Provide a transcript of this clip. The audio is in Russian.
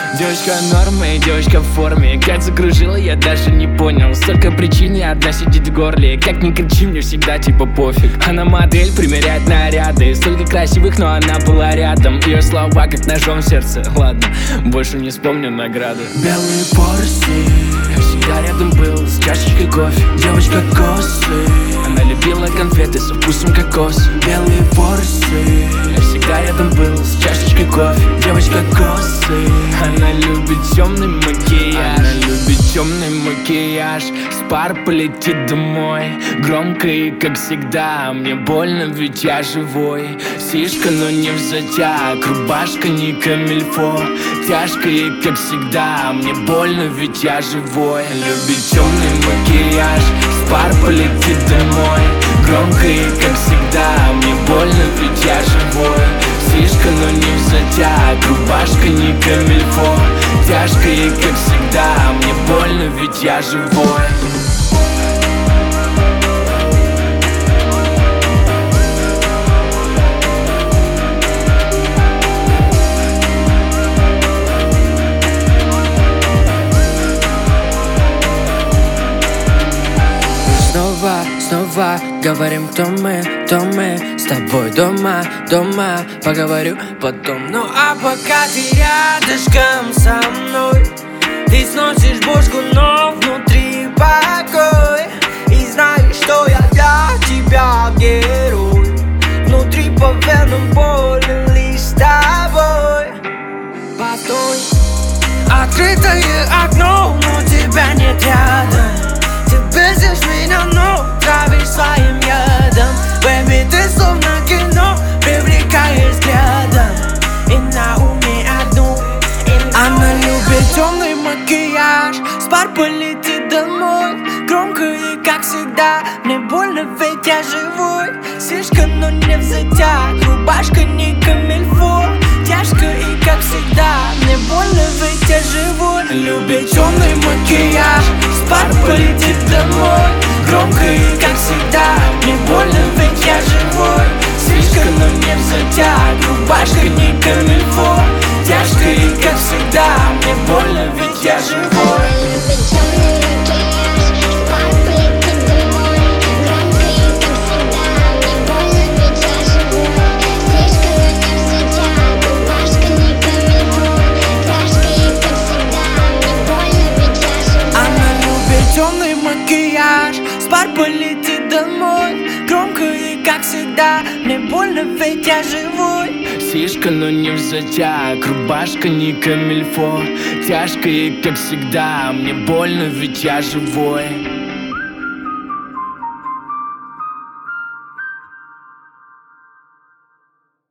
Девочка нормы, девочка в форме. Как закружила, я даже не понял. Столько причин, и одна сидит в горле. Как ни кричи, мне всегда типа пофиг. Она модель, примеряет наряды. Столько красивых, но она была рядом. Ее слова как ножом в сердце. Ладно, больше не вспомню награды. Белые Порси, я всегда рядом был с чашечкой кофе. Девочка косы, она любила конфеты со вкусом кокоса. Белые Порси, я всегда рядом был с чашечкой кофе. Девочка косы, она любит темный макияж. Она любит темный макияж. С пар полетит домой. Громко и как всегда. Мне больно, ведь я живой. Сишка, но не взатяк. Рубашка не камильфо. Тяжко и как всегда. Мне больно, ведь я живой. Любит темный макияж. С пар полетит домой. Громко и как всегда. Мне больно, ведь я живой. Сишка, но не взатяк. Рубашка не камильфо. Тяжко и как всегда. Мне больно, ведь я живой. Снова говорим, кто мы с тобой дома, поговорю потом. Ну а пока ты рядышком со мной, ты сносишь бошку, но внутри покой. И знаешь, что я для тебя герой. Внутри по венам поле лишь с тобой. Постой, открытое окно, но тебя нет рядом. Ты бесишь меня, но травишь своим ядом. Бэби, ты словно кино, привлекаешь взглядом. И на уме одну. Она любит темный макияж. С пар полетит домой. Громко и как всегда. Мне больно, ведь я живой. Сишка, но не взатяк. Рубашка не камильфо. Тяжко и как всегда. Мне больно, ведь я живой. Любит темный макияж. С пар полетит домой. Громко и как всегда. Мне больно, ведь я живой. Сишка, но не взатяк. Рубашка не камильфо. Тяжко и как всегда. Мне больно, ведь я живой. Темный макияж, с пар полетит домой. Громко и как всегда. Мне больно, ведь я живой. Сишка, но не взатяк. Рубашка не камильфо. Тяжко и как всегда. Мне больно, ведь я живой.